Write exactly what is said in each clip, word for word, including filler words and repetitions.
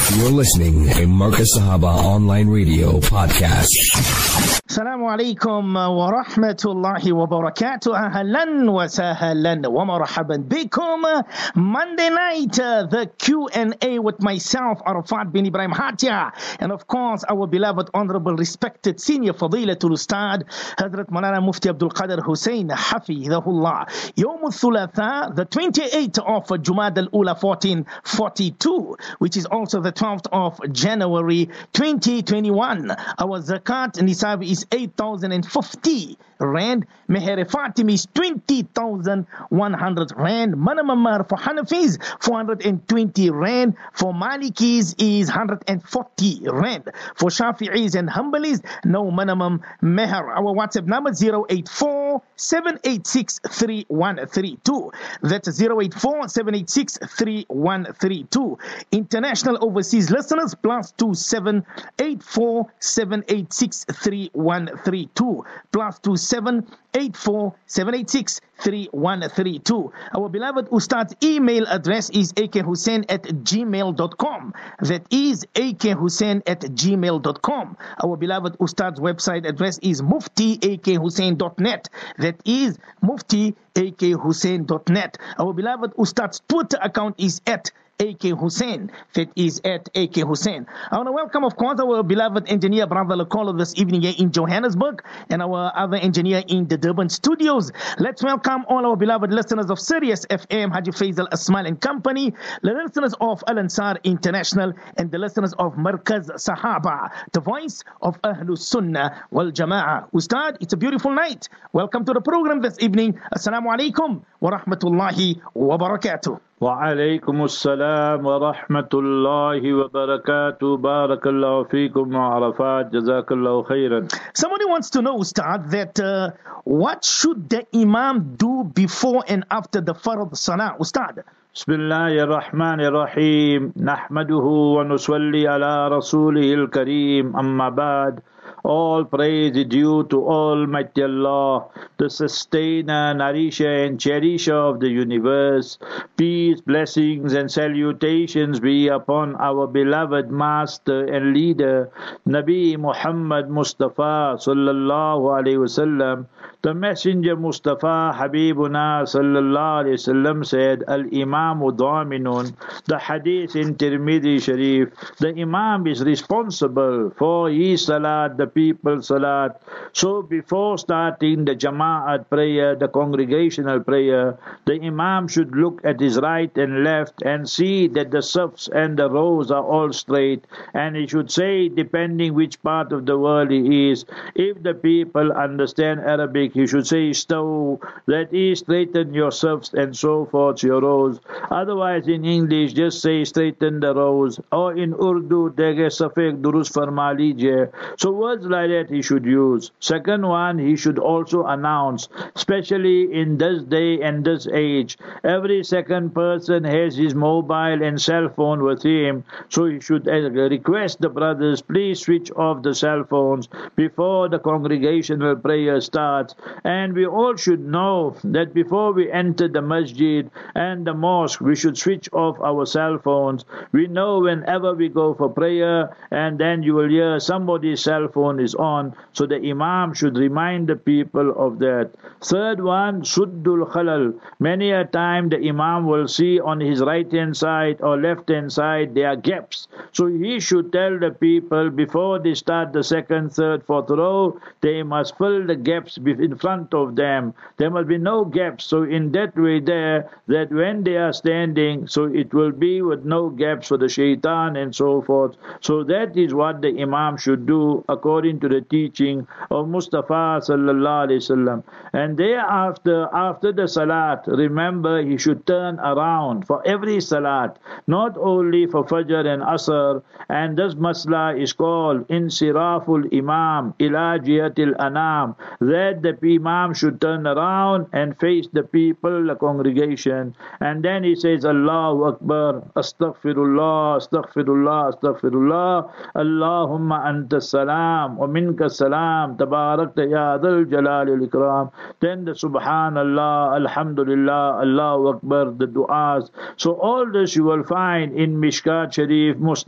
You're listening to Marcus Sahaba Online Radio Podcast. Assalamu alaikum wa rahmatullahi wa barakatuh. Ahlan wa sahlan wa marhaban bikum. Monday night, uh, the Q and A with myself, Arafat bin Ibrahim Hatia, and of course our beloved, honorable, respected senior Fadilatul Ustad, Hazrat Maulana Mufti Abdul Qadir Hussein Hafidhahullah. Yawm al-Thulatha, the twenty-eighth of Jumad al-Ula fourteen forty-two, which is also the twelfth of January twenty twenty-one. Our zakat nisab is eight thousand fifty rand. Meher Fatim is twenty thousand one hundred rand. Minimum mahar for Hanafis four hundred twenty rand. For Malikis is one hundred forty rand. For Shafi'is and Hanbalis, no minimum meher. Our WhatsApp number zero eight four seven eight six three one three two. That's zero eight four seven eight six three one three two. International overseas listeners plus two seven eight four seven eight six three one three two plus two seven eight four seven eight six three one three two. Our beloved Ustad's email address is akhussain at gmail dot com. That is akhussain at gmail dot com. Our beloved Ustad's website address is mufti a k hussain dot net. That is mufti a k hussain dot net. Our beloved Ustad's Twitter account is at A K Hussain. That is at A K Hussain. I want to welcome, of course, our beloved engineer, Brother Lakolo, this evening here in Johannesburg, and our other engineer in the Durban studios. Let's welcome all our beloved listeners of Sirius F M, Haji Faisal Asmal and Company, the listeners of Al Ansar International, and the listeners of Markaz Sahaba, the voice of Ahlus Sunnah wal Jama'ah. Ustad, it's a beautiful night. Welcome to the program this evening. Assalamu alaikum wa rahmatullahi wa barakatuh. وعليكم السلام ورحمة الله وبركاته. بارك الله فيكم وعرفات. جزاك الله خيرا. Somebody wants to know, Ustad, that uh, what should the Imam do before and after the Farad Salah, Ustad? بسم الله الرحمن الرحيم. نحمده ونصلي على رسوله الكريم. أما بعد. All praise is due to Almighty Allah, the sustainer, nourisher and cherisher of the universe. Peace, blessings and salutations be upon our beloved master and leader, Nabi Muhammad Mustafa sallallahu alayhi wasallam. The messenger Mustafa Habibuna sallallahu alayhi wasallam said, Al-Imamu Dhaminun. The hadith in Tirmidhi Sharif, the Imam is responsible for his salat, the people salat. So before starting the Jama'at prayer, the congregational prayer, the Imam should look at his right and left and see that the safs and the rows are all straight, and he should say, depending which part of the world he is, if the people understand Arabic, he should say istaw, that is, straighten your safs and so forth, your rows. Otherwise in English just say straighten the rows, or in Urdu dege safek durust farma lijiye. So words like that he should use. Second one, he should also announce, especially in this day and this age, every second person has his mobile and cell phone with him, so he should request the brothers, please switch off the cell phones before the congregational prayer starts. And we all should know that before we enter the masjid and the mosque, we should switch off our cell phones. We know whenever we go for prayer, and then you will hear somebody's cell phone is on, so the Imam should remind the people of that. Third one, Suddul Khalal. Many a time the Imam will see on his right hand side or left hand side there are gaps, so he should tell the people before they start the second, third, fourth row, they must fill the gaps in front of them. There must be no gaps, so in that way there, that when they are standing, so it will be with no gaps for the shaitan and so forth. So that is what the Imam should do according to the teaching of Mustafa sallallahu alaihi wasallam. And thereafter, after the salat, remember he should turn around for every salat, not only for Fajr and Asr. And this masla is called Insiraful Imam ila jihatil anam, that the Imam should turn around and face the people, the congregation, and then he says, Allahu Akbar, Astaghfirullah, Astaghfirullah, Astaghfirullah, Allahumma anta salam, wa minka salam, tabarakta ya dhal jalali wal ikram. Then the Subhanallah, Alhamdulillah, Allahu Akbar, the du'as. So all this you will find in Mishkat Sharif, Musnad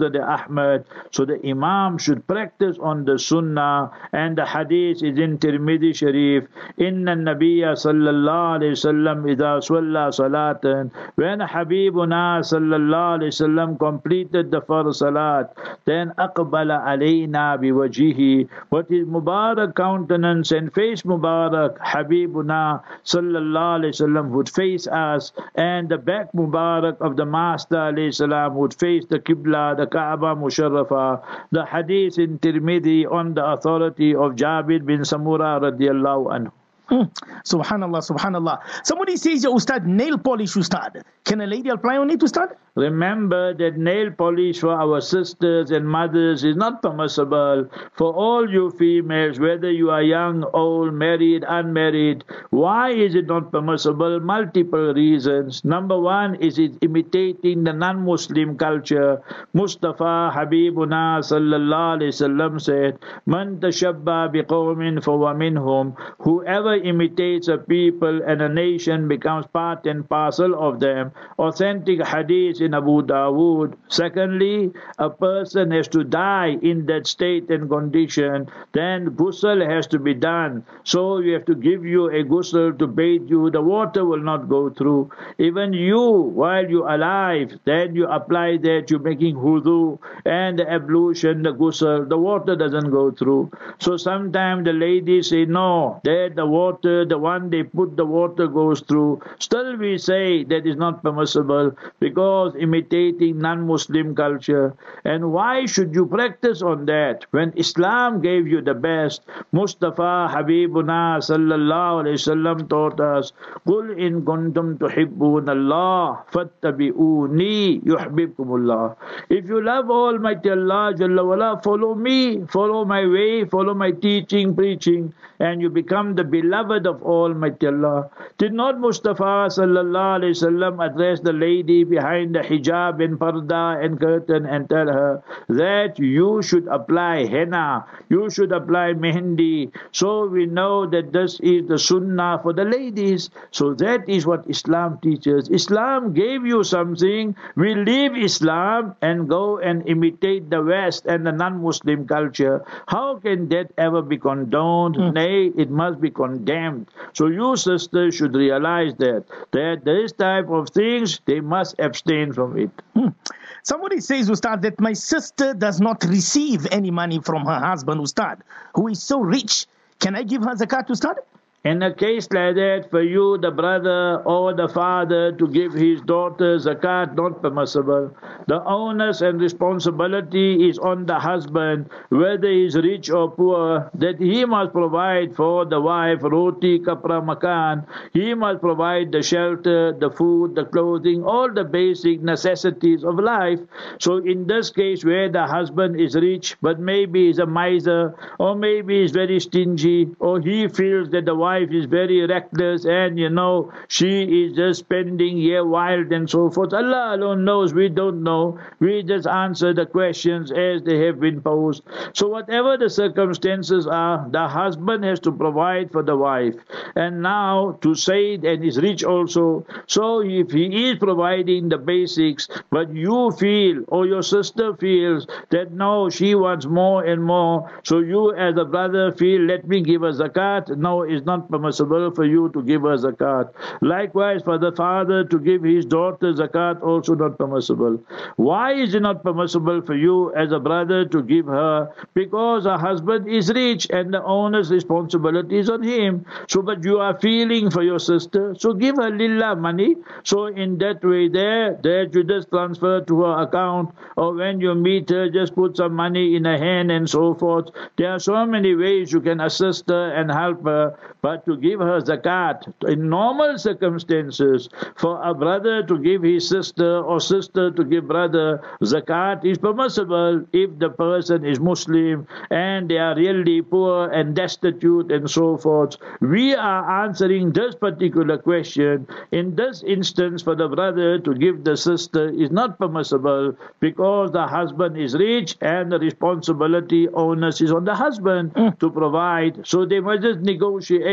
Musnad Ahmad. So the Imam should practice on the Sunnah, and the Hadith is in Tirmidhi Sharif. Inna Nabiyya sallallahu alayhi wasallam idha swalla salatan. When Habibuna sallallahu alayhi wasallam completed the first salat, then aqbala alayna biwajhihi. What is Mubarak countenance and face Mubarak, Habibuna sallallahu alayhi wasallam would face us, and the back Mubarak of the Master alayhi salam would face the Qibla, the Kaaba Musharrafa. The Hadith in Tirmidhi on the authority of Jabir bin Samura radiallahu anhu. Hmm. Subhanallah, subhanallah. Somebody says, "Ya Ustad, nail polish, Ustad. Can a lady apply on it, Ustad?" Remember that nail polish for our sisters and mothers is not permissible. For all you females, whether you are young, old, married, unmarried, why is it not permissible? Multiple reasons. Number one is it imitating the non-Muslim culture. Mustafa Habibuna sallallahu alayhi wasallam said, "Man tashabba biqawmin fahuwa minhum." Whoever imitates a people and a nation becomes part and parcel of them. Authentic hadith in Abu Dawood. Secondly, a person has to die in that state and condition. Then ghusl has to be done. So you have to give you a ghusl to bathe you. The water will not go through. Even you, while you're alive, then you apply that, you're making wudu and the ablution, the ghusl, the water doesn't go through. So sometimes the ladies say, no, that the water, the one they put the water goes through. Still we say that is not permissible because imitating non-Muslim culture. And why should you practice on that when Islam gave you the best? Mustafa Habibuna sallallahu alayhi wasallam taught us, "Qul in kuntum tuhibbun Allah fattabi'uni yuhibbukumullah." If you love Almighty Allah Jalla wala, follow me, follow my way, follow my teaching, preaching, and you become the beloved of Almighty Allah. Did not Mustafa sallallahu alayhi wasallam address the lady behind the hijab and parda and curtain and tell her that you should apply henna, you should apply mehndi? So we know that this is the sunnah for the ladies. So that is what Islam teaches. Islam gave you something. We leave Islam and go and imitate the West and the non-Muslim culture. How can that ever be condoned? Mm. Nay, it must be condemned. So you sisters should realize that, that this type of things, they must abstain from it. Hmm. Somebody says, Ustad, that my sister does not receive any money from her husband, Ustad, who is so rich. Can I give her zakat, Ustad? In a case like that, for you, the brother or the father, to give his daughter zakat, not permissible. The onus and responsibility is on the husband, whether he is rich or poor, that he must provide for the wife roti, kapra, makan. He must provide the shelter, the food, the clothing, all the basic necessities of life. So in this case, where the husband is rich, but maybe is a miser, or maybe is very stingy, or he feels that the wife is very reckless and you know she is just spending here wild and so forth. Allah alone knows, we don't know. We just answer the questions as they have been posed. So whatever the circumstances are, the husband has to provide for the wife. And now to say and is rich also. So if he is providing the basics, but you feel or your sister feels that no, she wants more and more, so you as a brother feel, let me give her zakat. No, it's not permissible for you to give her zakat. Likewise, for the father to give his daughter zakat, also not permissible. Why is it not permissible for you as a brother to give her? Because her husband is rich and the owner's responsibility is on him. So, but you are feeling for your sister, so give her lillah money. So in that way there, there you just transfer to her account, or when you meet her, just put some money in her hand and so forth. There are so many ways you can assist her and help her. But to give her zakat, in normal circumstances, for a brother to give his sister or sister to give brother zakat is permissible if the person is Muslim and they are really poor and destitute and so forth. We are answering this particular question. In this instance, for the brother to give the sister is not permissible because the husband is rich and the responsibility, onus is on the husband mm. to provide. So they must just negotiate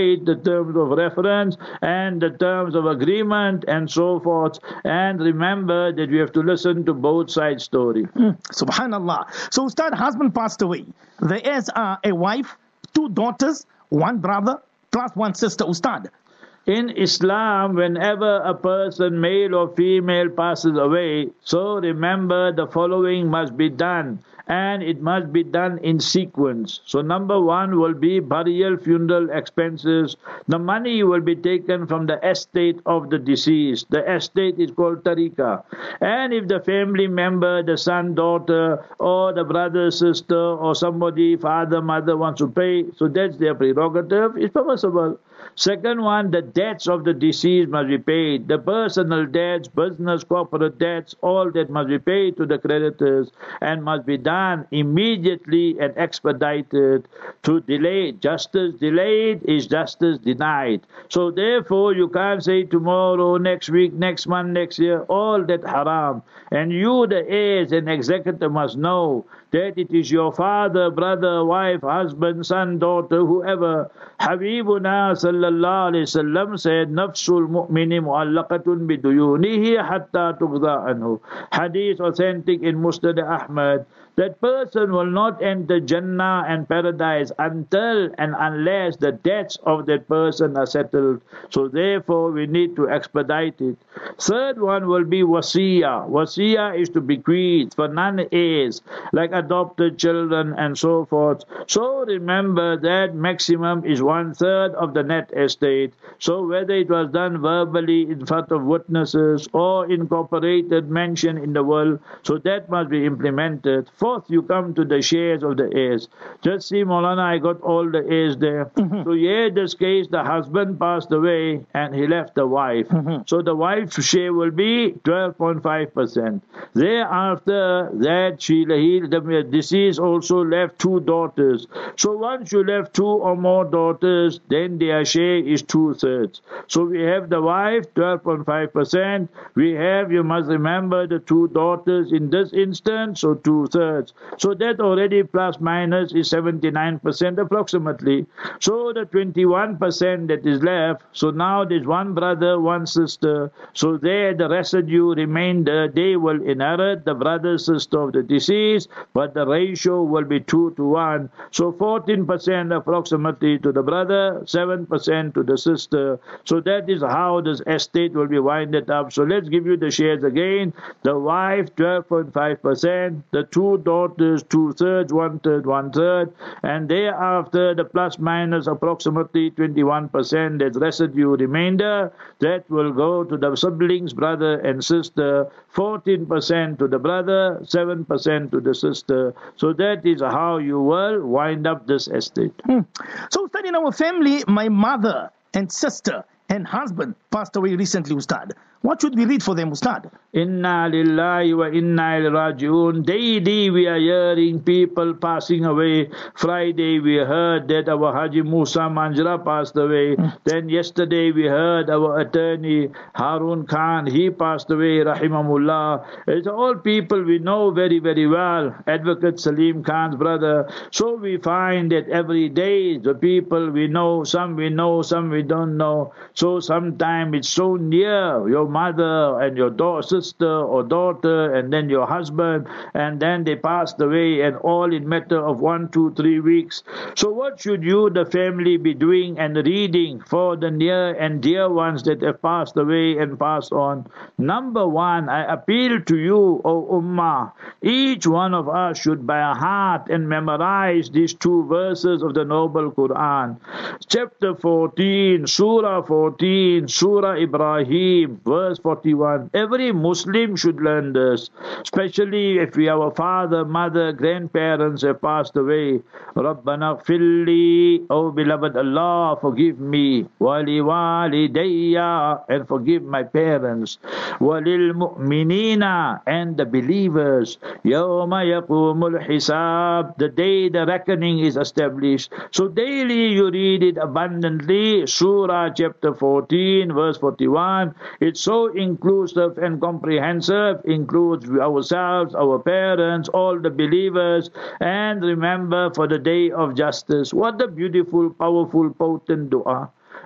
state the terms of reference and the terms of agreement and so forth. And remember that we have to listen to both sides' story. Mm, Subhanallah. So, Ustad, husband passed away. The heirs are a wife, two daughters, one brother, plus one sister. Ustad. In Islam, whenever a person, male or female, passes away, so remember the following must be done, and it must be done in sequence. So number one will be burial, funeral expenses. The money will be taken from the estate of the deceased. The estate is called tariqah. And if the family member, the son, daughter, or the brother, sister, or somebody, father, mother wants to pay, so that's their prerogative, it's permissible. Second one, the debts of the deceased must be paid. The personal debts, business, corporate debts, all that must be paid to the creditors and must be done immediately and expedited. To delay, justice delayed is justice denied. So therefore, you can't say tomorrow, next week, next month, next year, all that haram. And you, the heirs and executor, must know that it is your father, brother, wife, husband, son, daughter, whoever. Habibuna sallallahu alayhi wasallam said, Nafsul mu'mini mu'allaqatun biduyunihi hatta tughda anhu. Hadith authentic in Musnad Ahmad. That person will not enter Jannah and paradise until and unless the debts of that person are settled. So therefore we need to expedite it. Third one will be wasiyah. Wasiyah is to bequeath for non-heirs, like adopted children and so forth. So remember that maximum is one third of the net estate. So whether it was done verbally in front of witnesses or incorporated, mentioned in the will, so that must be implemented. Fourth, you come to the shares of the heirs. Just see, Maulana, I got all the heirs there. Mm-hmm. So here, this case, the husband passed away and he left the wife. Mm-hmm. So the wife's share will be twelve point five percent. Thereafter, that she, he, the deceased also left two daughters. So once you left two or more daughters, then their share is two-thirds. So we have the wife, twelve point five percent. We have, you must remember, the two daughters in this instance, so two-thirds. So that already plus minus is seventy-nine percent approximately. So the twenty-one percent that is left, so now there's one brother, one sister. So there the residue remainder, they will inherit the brother, sister of the deceased, but the ratio will be two to one. So fourteen percent approximately to the brother, seven percent to the sister. So that is how this estate will be winded up. So let's give you the shares again. The wife, twelve point five percent. The two daughters, two-thirds, one-third, one-third. And thereafter, the plus minus approximately twenty-one percent, that residue remainder, that will go to the siblings, brother and sister. fourteen percent to the brother, seven percent to the sister. So that is how you will wind up this estate. Hmm. So, Ustad, in our family, my mother and sister and husband passed away recently, Ustad. What should we read for them, Ustad? Inna lillahi wa inna ilaihi raji'un. Daily we are hearing people passing away. Friday we heard that our Haji Musa Manjra passed away. Mm. Then yesterday we heard our attorney Harun Khan, he passed away, rahimahullah. It's all people we know very, very well. Advocate Salim Khan's brother. So we find that every day the people we know, some we know, some we don't know. So sometimes it's so near, your mother and your daughter, sister or daughter, and then your husband, and then they passed away, and all in matter of one, two, three weeks. So what should you, the family, be doing and reading for the near and dear ones that have passed away and passed on? Number one, I appeal to you, O Ummah, each one of us should by heart and memorize these two verses of the Noble Quran. Chapter fourteen, Surah fourteen, Surah Ibrahim, verse forty-one. Every Muslim should learn this, especially if we, our father, mother, grandparents have passed away. Rabbana gfirli, oh beloved Allah, forgive me. Wali walidayya, and forgive my parents. Walil mu'minina, and the believers. Yawma yaqumul hisab, the day the reckoning is established. So daily you read it abundantly. Surah chapter fourteen, verse forty-one. It's so inclusive and comprehensive, includes ourselves, our parents, all the believers, and remember for the day of justice. What a beautiful, powerful, potent dua.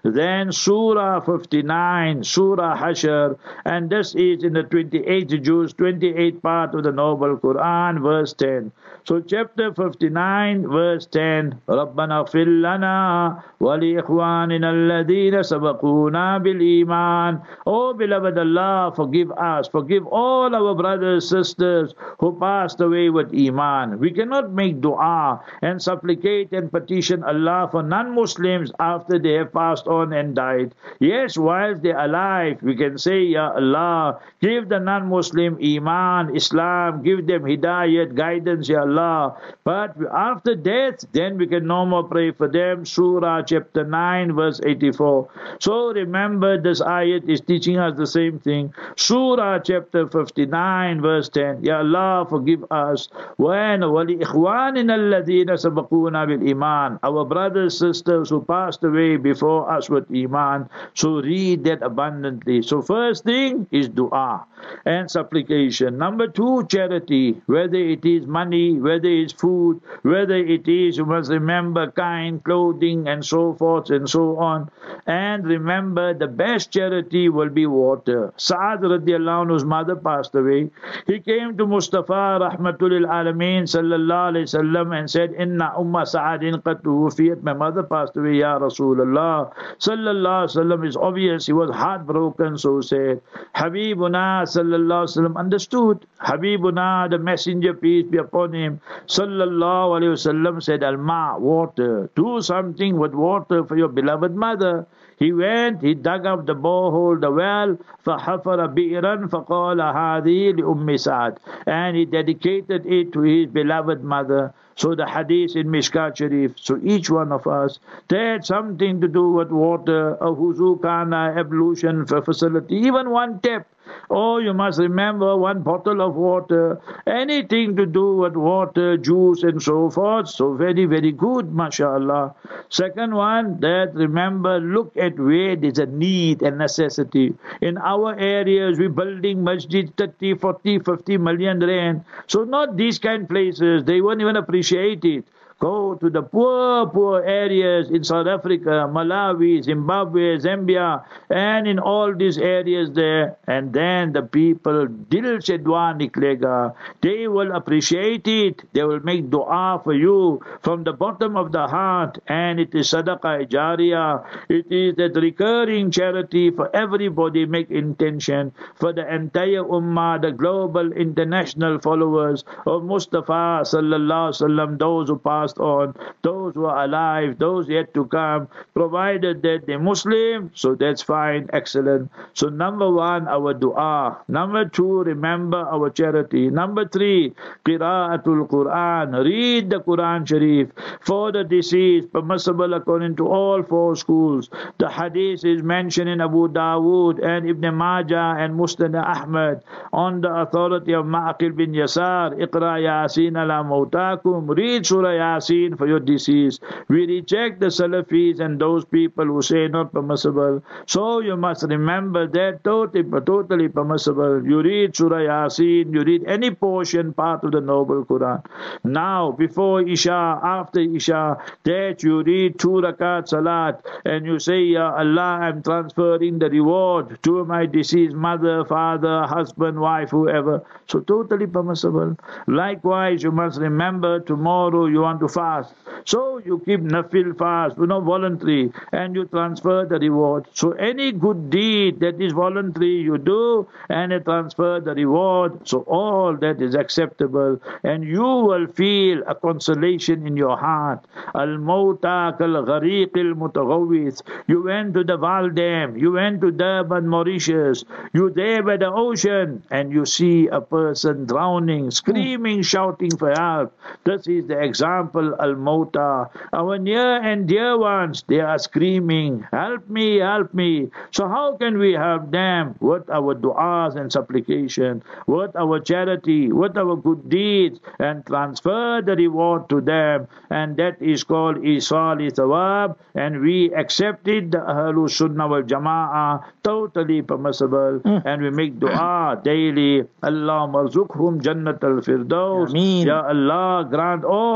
Then Surah fifty-nine, Surah Hashr, and this is in the twenty-eighth juz, twenty-eighth part of the Noble Quran, verse ten. So chapter fifty-nine, verse ten, رَبَّنَا اغْفِرْ لَنَا وَلِإِخْوَانِنَا الَّذِينَ سَبَقُونَا بِالْإِيمَانِ. Oh beloved Allah, forgive us, forgive all our brothers, sisters who passed away with Iman. We cannot make dua and supplicate and petition Allah for non-Muslims after they have passed on and died. Yes, whilst they are alive, we can say, Ya Allah, give the non-Muslim Iman, Islam, give them Hidayat, guidance, Ya Allah. But after death, then we can no more pray for them. Surah chapter nine, verse eighty-four. So remember, this ayat is teaching us the same thing. Surah chapter fifty-nine, verse ten. Ya Allah, forgive us. When وَلِإِخْوَانِنَا الَّذِينَ سَبَقُونَا بِالْإِيمَانِ, our brothers, sisters who passed away before us with Iman. So read that abundantly. So first thing is dua and supplication. Number two, charity. Whether it is money, whether it is food, whether it is, you must remember, kind clothing and so forth and so on. And remember, the best charity will be water. Sa'ad radiallahu anhu's mother passed away. He came to Mustafa rahmatul alameen sallallahu alayhi wasallam and said, Inna umma Sa'adin qad tuwufiyat. My mother passed away, Ya Rasulullah sallallahu alayhi wasallam. Is obvious, he was heartbroken, so said. Habibuna sallallahu alayhi wasallam understood. Habibuna, the messenger, peace be upon him, sallallahu alayhi wasallam, said, Al-ma, water. Do something with water for your beloved mother. He went, he dug up the borehole, the well, فَحَفَرَ بِئْرًا فَقَالَ هَذِي لِأُمِّ سَعَدٍ, and he dedicated it to his beloved mother. So the hadith in Mishkat Sharif. So each one of us, they had something to do with water, a huzu kana, ablution facility, even one tap. Oh, you must remember, one bottle of water, anything to do with water, juice and so forth. So very, very good, mashallah. Second one, that remember, look at where there's a need and necessity. In our areas, we're building masjid thirty, forty, fifty million rand. So not these kind of places, they won't even appreciate it. Go to the poor, poor areas in South Africa, Malawi, Zimbabwe, Zambia, and in all these areas there. And then the people, dil se dua niklega, they will appreciate it. They will make dua for you from the bottom of the heart. And it is sadaqah jariyah. It is that recurring charity for everybody. Make intention for the entire ummah, the global international followers of Mustafa sallallahu alaihi wasallam, those who passed on, those who are alive, those yet to come, provided that they're Muslim, so that's fine, excellent. So number one, our dua. Number two, remember our charity. Number three, qira'atul Quran. Read the Quran Sharif. For the deceased, permissible according to all four schools. The hadith is mentioned in Abu Dawood and Ibn Majah and Musnad Ahmad on the authority of Ma'aqil bin Yasar. Iqra Yasin ala mawtakum. Read Surah Yasin for your disease. We reject the Salafis and those people who say not permissible. So you must remember that totally, totally permissible. You read Surah Yasin, you read any portion, part of the Noble Quran. Now, before Isha, after Isha, that you read two rakat salat and you say, Ya Allah, I'm transferring the reward to my deceased mother, father, husband, wife, whoever. So totally permissible. Likewise, you must remember tomorrow you want to fast. So you keep nafil fast, you know, voluntary, and you transfer the reward. So any good deed that is voluntary you do, and you transfer the reward. So all that is acceptable, and you will feel a consolation in your heart. Al-mawta kal-ghariq al-mutaghawwith. You went to the Val Dam, you went to Durban, Mauritius, you there by the ocean, and you see a person drowning, screaming, shouting for help. This is the example, al-mawta. Our near and dear ones, they are screaming, help me, help me. So how can we help them? With our du'as and supplication, with our charity, with our good deeds, and transfer the reward to them. And that is called isali thawab, and we accept it, the Ahlul Sunnah wal Jama'ah, totally permissible. Mm. And we make dua daily. Allahumma arzuqhum jannat al-firdaus. Ya Allah, grant all the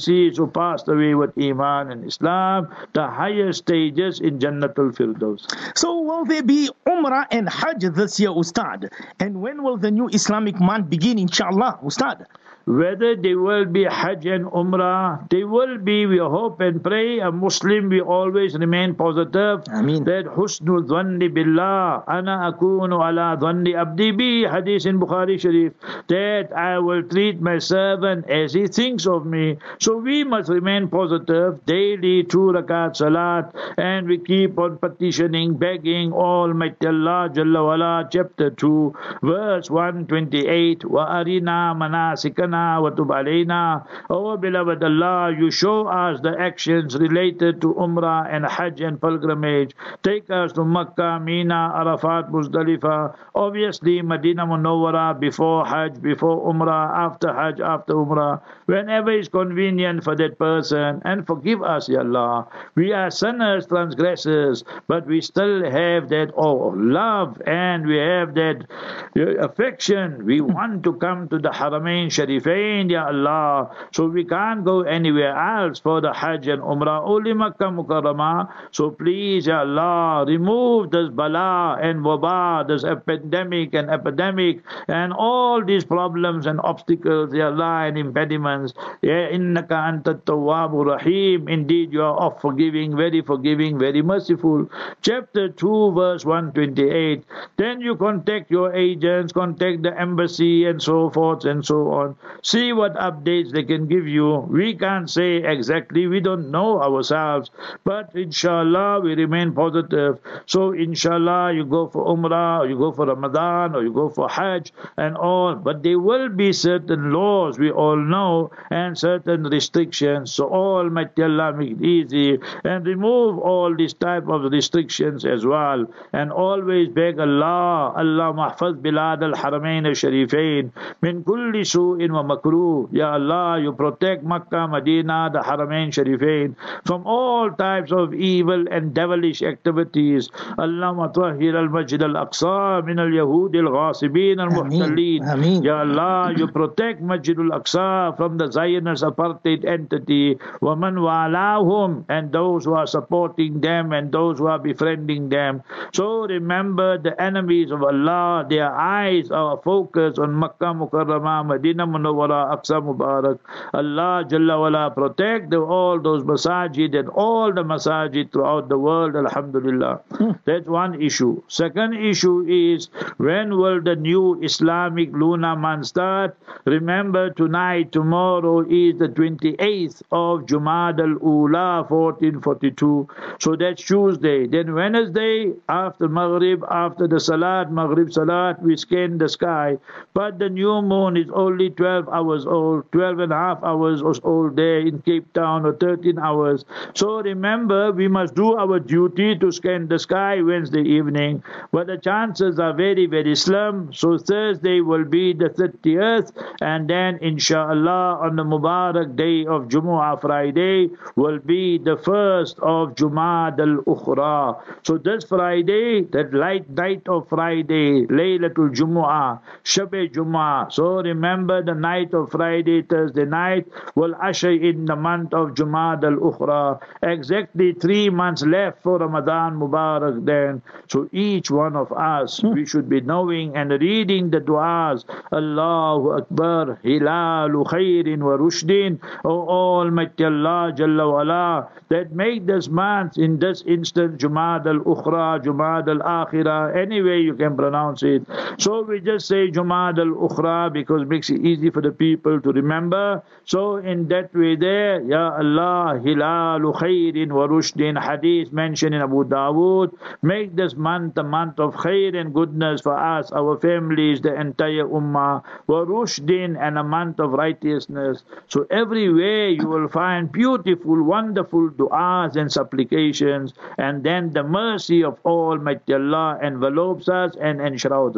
deceased who passed away with Iman and Islam, the highest stages in Jannatul Firdaus. So will there be Umrah and Hajj this year, Ustad? And when will the new Islamic month begin, inshallah, Ustad? Whether there will be Hajj and Umrah, they will be, we hope and pray. A Muslim, we always remain positive. Ameen. That husnul dhanni billah, ana akunu ala dhanni abdi bi, hadith in Bukhari Sharif, that I will treat my servant as he thinks of me. So we must remain positive, daily, two rakat salat, and we keep on petitioning, begging Almighty Allah Jalla wala, chapter two, verse one twenty-eight, wa arina manasikana wa tub alayna. Oh beloved Allah, you show us the actions related to Umrah and Hajj and pilgrimage. Take us to Makkah, Mina, Arafat, Muzdalifah, obviously Medina Munawwara, before Hajj, before Umrah, after Hajj, after Umrah, whenever is convenient for that person, and forgive us, Ya Allah. We are sinners, transgressors, but we still have that oh, love, and we have that uh, affection. We want to come to the Haramain Sharifain, Ya Allah. So we can't go anywhere else for the Hajj and Umrah, only Makkah Mukarramah. So please, Ya Allah, remove this bala and waba, this epidemic and epidemic, and all these problems and obstacles, Ya Allah, and impediments. Ya innaka anta tawwabur rahim. Indeed, you are of forgiving, very forgiving, very merciful. Chapter two, verse one twenty-eight. Then you contact your agents, contact the embassy, and so forth and so on. See what updates they can give you. We can't say exactly, we don't know ourselves, but inshallah we remain positive. So inshallah you go for Umrah, or you go for Ramadan, or you go for Hajj and all, but there will be certain laws, we all know, and certain restrictions. So Almighty Allah make it easy and remove all these type of restrictions as well, and always beg Allah, Allah mahfaz bilad al-Haramain al-Sharifain min kulli su'in wa makruh. Ya Allah, you protect Makkah, Medina, the Haramain Sharifain from all types of evil and devilish activities. Allahumma tahhir al-Masjid al-Aqsa min al-Yahud al-Ghasibin al-Muhtalin. Ya Allah, you protect Masjid al-Aqsa from the Zionist apartheid entity, wa man walahum, and those who are supporting them and those who are befriending them. So remember, the enemies of Allah, their eyes are focused on Makkah Mukarramah, Medina Munawwara, Aqsa Mubarak. Allah Jalla wala protect the, all those masajid and all the masajid throughout the world, alhamdulillah. Hmm. That's one issue. Second issue is, when will the new Islamic lunar month start? Remember, tonight, tomorrow is the twenty-eighth of Jumad al-Ula, fourteen forty-two. So that's Tuesday. Then Wednesday, after Maghrib, after the Salat, Maghrib Salat, we scan the sky. But the new moon is only twelve hours old, twelve and a half hours old there in Cape Town, or thirteen hours. So remember, we must do our duty to scan the sky Wednesday evening. But the chances are very, very slim. So Thursday will be the thirtieth, and then inshallah on the Mubarak day of Jumu'ah, Friday, will be the first of Jumad al-Ukhra. So this Friday, that light night of Friday, Laylatul Jumu'ah, Shab-e Jumu'ah. So remember, the night of Friday, Thursday night, will usher in the month of Jumad al-Ukhra. Exactly three months left for Ramadan Mubarak then. So each one of us, hmm. we should be knowing and reading the du'as. Allahu Akbar, Hilalu Khairin wa Rushdin. O Almighty Allah Jalla wala, that make this month, in this instant, Jumad al-Ukhra, Jumad al-Akhirah, any way you can pronounce it. So we just say Jumad al-Ukhra because it makes it easy for the people to remember. So in that way there, Ya Allah, Hilalu Khairin wa Rushdin, hadith mentioned in Abu Dawood, make this month a month of khair and goodness for us, our families, the entire ummah, wa Rushdin, and a month of righteousness. So everywhere you will find beautiful, wonderful du'as and supplications, and then the mercy of Almighty Allah envelopes us and enshrouds us.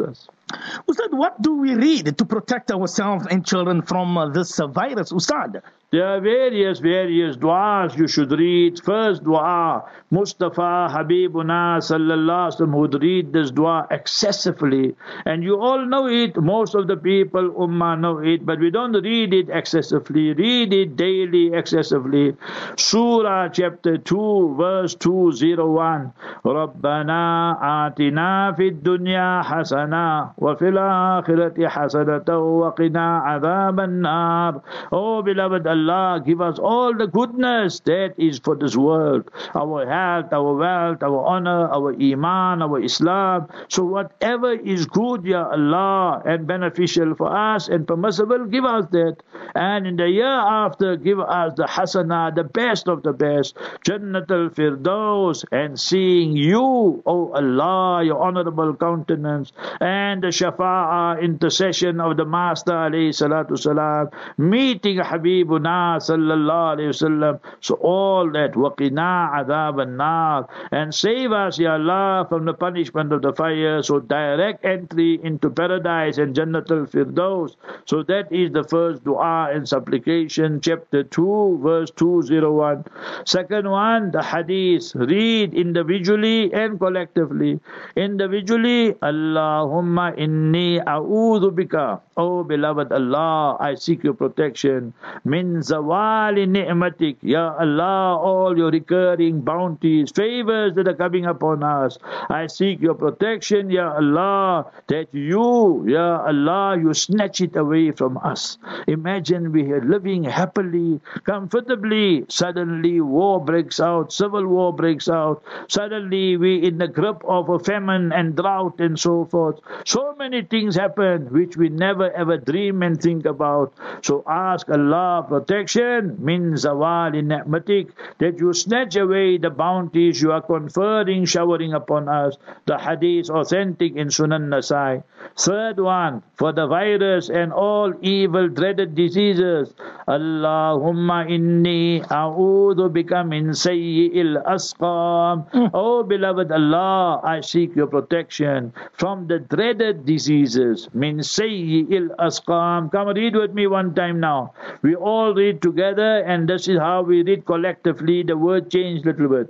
Ustad, what do we read to protect ourselves and children from uh, this uh, virus, Ustad? There are various, various du'as you should read. First du'a, Mustafa Habibuna sallallahu alaihi wasallam would read this du'a excessively. And you all know it, most of the people, ummah know it, but we don't read it excessively. Read it daily excessively. Surah chapter two, verse two oh one. Rabbana atina fid dunya hasana wa fil akhirati hasanatan wa qina adhaban nar. Oh beloved Allah, give us all the goodness that is for this world, our health, our wealth, our honor, our iman, our Islam. So whatever is good, Ya Allah, and beneficial for us and permissible, give us that. And in the year after, give us the hasana, the best of the best, Jannat al-Firdaus, and seeing you, O Allah, your honorable countenance, and the shafa'ah, intercession of the Master, alayhi salatu salam, meeting Habibuna sallallahu alayhi wasallam. So all that, waqina adhab an-nar, and save us, Ya Allah, from the punishment of the fire. So direct entry into paradise and Jannat al-Firdaus. So that is the first dua and supplication, chapter two, verse two oh one. Second one, the hadith. Read individually and collectively. Individually, Allahumma inni a'udhu bika. Oh beloved Allah, I seek your protection. Min zawali ni'matik. Ya Allah, all your recurring bounties, favors that are coming upon us. I seek your protection, Ya Allah, that you, Ya Allah, you snatch it away from us. Imagine we are living happily, comfortably. Suddenly war breaks out, civil war breaks out. Suddenly we in the grip of a famine and drought and so forth. So many things happen which we never ever dream and think about. So ask Allah protection, min zawali ni'matik, that you snatch away the bounties you are conferring, showering upon us. The hadith authentic in Sunan Nasai. Third one, for the virus and all evil dreaded diseases, Allahumma inni a'udhu bika min sayyi'il asqam. Mm. Oh beloved Allah, I seek your protection from the dreaded diseases, min sayyi'il asqam. Come read with me one time now. We all read together, and this is how we read collectively. The word changed a little bit.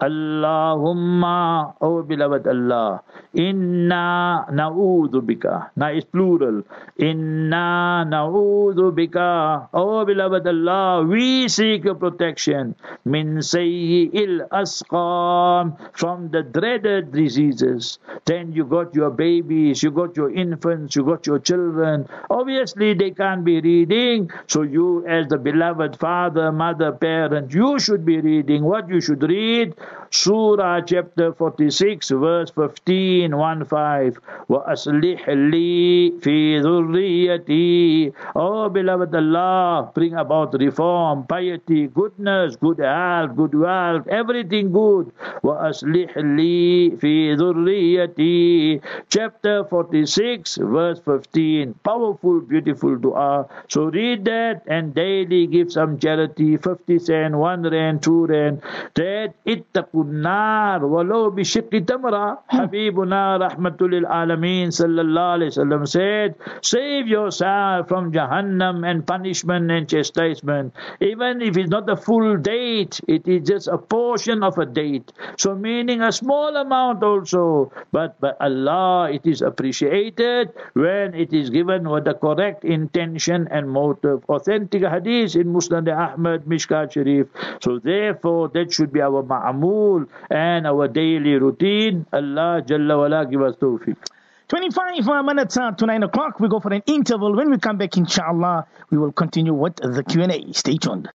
Allahumma, oh beloved Allah, inna na'udhu bika. Now it's plural. Inna na'udhu bika. Oh beloved Allah, we seek your protection. Min sayyi'il asqam, from the dreaded diseases. Then you got your babies, you got your infants, you got your children. Obviously they can't be reading. So you as the beloved father, mother, parent, you should be reading. What you should read? Surah chapter forty-six, verse fifteen, one five. Wa aslih li fi dhurriyyati. Oh beloved Allah, bring about reform, piety, goodness, good health, good wealth, everything good. Wa aslih li fi dhurriyyati. Chapter forty-six, verse fifteen. Powerful, beautiful dua. So read that and daily give some charity, fifty cent, one rand, two rand. That ittaqun nar walau bi shiqqi tamra. Habibuna rahmatul lil alameen sallallahu alayhi wasallam said, save yourself from Jahannam and punishment and chastisement. Even if it's not a full date, it is just a portion of a date. So meaning a small amount also. But by Allah, it is appreciated when it is given with the correct intention and motive. Authentic hadith in Musnad Ahmad, Mishkat Sharif. So therefore, that should be our ma'amul and our daily routine. Allah Jalla wala give us tawfiq. twenty-five minutes uh, to nine o'clock. We go for an interval. When we come back, inshallah, we will continue with the Q and A. Stay tuned.